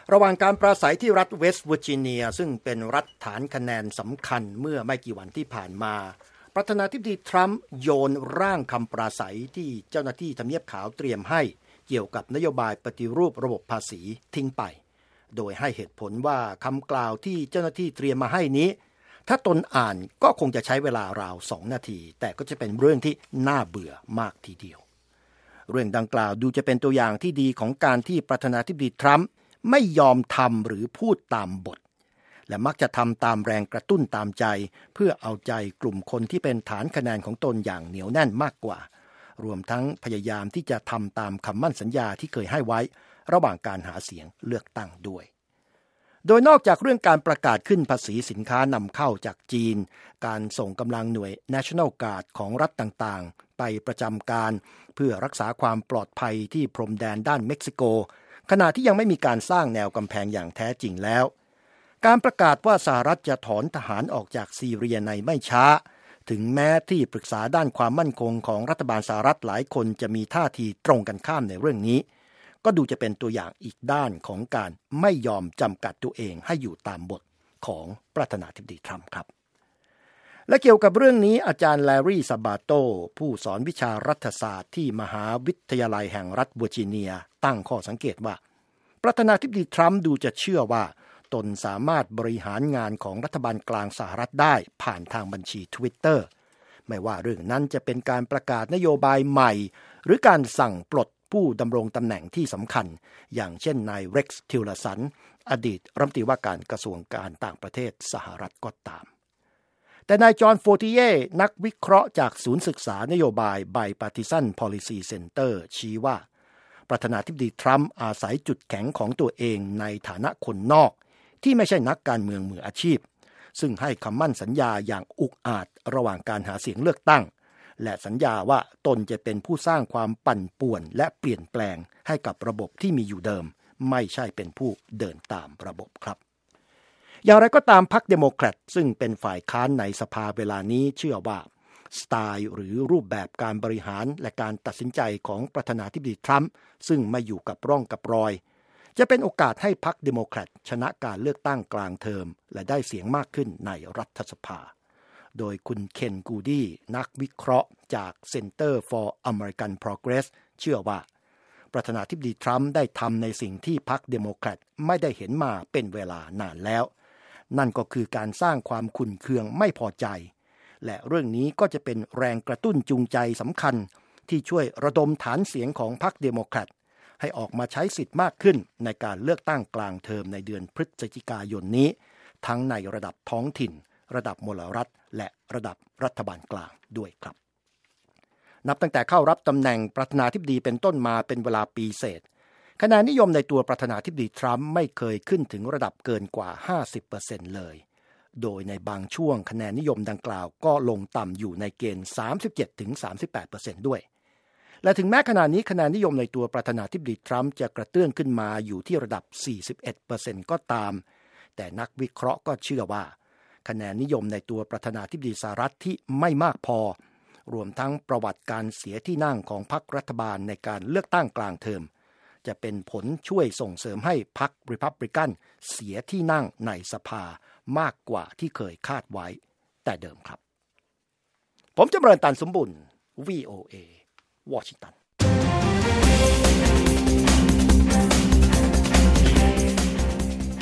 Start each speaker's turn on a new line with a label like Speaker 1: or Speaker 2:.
Speaker 1: ระหว่างการปราศัยที่รัฐเวสต์เวอร์จิเนียซึ่งเป็นรัฐฐานคะแนนสำคัญเมื่อไม่กี่วันที่ผ่านมาประธานาธิบดีทรัมป์โยนร่างคำปราศัยที่เจ้าหน้าที่ทำเนียบขาวเตรียมให้เกี่ยวกับนโยบายปฏิรูประบบภาษีทิ้งไปโดยให้เหตุผลว่าคำกล่าวที่เจ้าหน้าที่เตรียมมาให้นี้ถ้าตนอ่านก็คงจะใช้เวลาราว2 นาทีแต่ก็จะเป็นเรื่องที่น่าเบื่อมากทีเดียวเรื่องดังกล่าวดูจะเป็นตัวอย่างที่ดีของการที่ประธานาธิบดีทรัมป์ไม่ยอมทำหรือพูดตามบทและมักจะทำตามแรงกระตุ้นตามใจเพื่อเอาใจกลุ่มคนที่เป็นฐานคะแนนของตนอย่างเหนียวแน่นมากกว่ารวมทั้งพยายามที่จะทำตามคำมั่นสัญญาที่เคยให้ไว้ระหว่างการหาเสียงเลือกตั้งด้วยโดยนอกจากเรื่องการประกาศขึ้นภาษีสินค้านำเข้าจากจีนการส่งกำลังหน่วย National Guard ของรัฐต่างๆไปประจำการเพื่อรักษาความปลอดภัยที่พรมแดนด้านเม็กซิโกขณะที่ยังไม่มีการสร้างแนวกำแพงอย่างแท้จริงแล้วการประกาศว่าสหรัฐจะถอนทหารออกจากซีเรียในไม่ช้าถึงแม้ที่ปรึกษาด้านความมั่นคงของรัฐบาลสหรัฐหลายคนจะมีท่าทีตรงกันข้ามในเรื่องนี้ก็ดูจะเป็นตัวอย่างอีกด้านของการไม่ยอมจำกัดตัวเองให้อยู่ตามบทของประธานาธิบดีทรัมป์ครับและเกี่ยวกับเรื่องนี้อาจารย์แลรี่ซาบาโตผู้สอนวิชารัฐศาสตร์ที่มหาวิทยาลัยแห่งรัฐเวอร์จิเนียตั้งข้อสังเกตว่าประธานาธิบดีทรัมป์ดูจะเชื่อว่าตนสามารถบริหารงานของรัฐบาลกลางสหรัฐได้ผ่านทางบัญชี Twitter ไม่ว่าเรื่องนั้นจะเป็นการประกาศนโยบายใหม่หรือการสั่งปลดผู้ดำรงตำแหน่งที่สำคัญอย่างเช่นนายเร็กซ์ ทิลเลอร์สันอดีตรัฐมนตรีว่าการกระทรวงการต่างประเทศสหรัฐก็ตามแต่นายจอห์น โฟติเย่นักวิเคราะห์จากศูนย์ศึกษานโยบาย Bipartisan Policy Center ชี้ว่าประธานาธิบดีทรัมป์อาศัยจุดแข็งของตัวเองในฐานะคนนอกที่ไม่ใช่นักการเมืองมืออาชีพซึ่งให้คำมั่นสัญญาอย่างอุกอาจระหว่างการหาเสียงเลือกตั้งและสัญญาว่าตนจะเป็นผู้สร้างความปั่นป่วนและเปลี่ยนแปลงให้กับระบบที่มีอยู่เดิมไม่ใช่เป็นผู้เดินตามระบบครับอย่างไรก็ตามพรรคเดโมแครตซึ่งเป็นฝ่ายค้านในสภาเวลานี้เชื่อว่าสไตล์หรือรูปแบบการบริหารและการตัดสินใจของประธานาธิบดีทรัมป์ซึ่งไม่อยู่กับร่องกับรอยจะเป็นโอกาสให้พรรคเดโมแครตชนะการเลือกตั้งกลางเทอมและได้เสียงมากขึ้นในรัฐสภาโดยคุณเคนกูดี้นักวิเคราะห์จาก Center for American Progress เชื่อว่าประธานาธิบดีทรัมป์ได้ทำในสิ่งที่พรรคเดโมแครตไม่ได้เห็นมาเป็นเวลานานแล้วนั่นก็คือการสร้างความขุ่นเคืองไม่พอใจและเรื่องนี้ก็จะเป็นแรงกระตุ้นจูงใจสำคัญที่ช่วยระดมฐานเสียงของพรรคเดโมแครตให้ออกมาใช้สิทธิ์มากขึ้นในการเลือกตั้งกลางเทอมในเดือนพฤศจิกายนนี้ทั้งในระดับท้องถิ่นระดับมลรัฐและระดับรัฐบาลกลางด้วยครับนับตั้งแต่เข้ารับตำแหน่งประธานาธิบดีเป็นต้นมาเป็นเวลาปีเศษคะแนนนิยมในตัวประธานาธิบดีทรัมป์ไม่เคยขึ้นถึงระดับเกินกว่า 50% เลยโดยในบางช่วงคะแนนนิยมดังกล่าวก็ลงต่ำอยู่ในเกณฑ์ 37-38% ด้วยและถึงแม้ขณะนี้คะแนนนิยมในตัวประธานาธิบดีทรัมป์จะกระเตื้องขึ้นมาอยู่ที่ระดับ 41% ก็ตามแต่นักวิเคราะห์ก็เชื่อว่าคะแนนนิยมในตัวประธานาธิบดีสหรัฐที่ไม่มากพอรวมทั้งประวัติการเสียที่นั่งของพรรครัฐบาลในการเลือกตั้งกลางเทอมจะเป็นผลช่วยส่งเสริมให้พรรครีพับลิกันเสียที่นั่งในสภามากกว่าที่เคยคาดไว้แต่เดิมครับผมจำเริญ ตันสมบุญ VOA วอชิงตัน